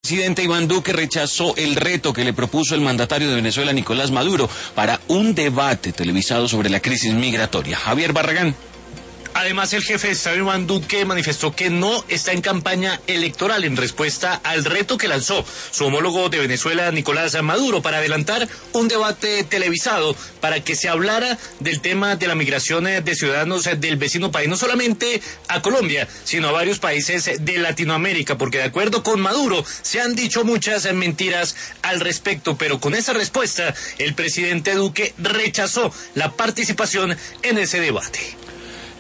El presidente Iván Duque rechazó el reto que le propuso el mandatario de Venezuela, Nicolás Maduro, para un debate televisado sobre la crisis migratoria. Javier Barragán. Además, el jefe de Estado Iván Duque manifestó que no está en campaña electoral en respuesta al reto que lanzó su homólogo de Venezuela, Nicolás Maduro, para adelantar un debate televisado para que se hablara del tema de la migración de ciudadanos del vecino país, no solamente a Colombia, sino a varios países de Latinoamérica, porque de acuerdo con Maduro se han dicho muchas mentiras al respecto, pero con esa respuesta el presidente Duque rechazó la participación en ese debate.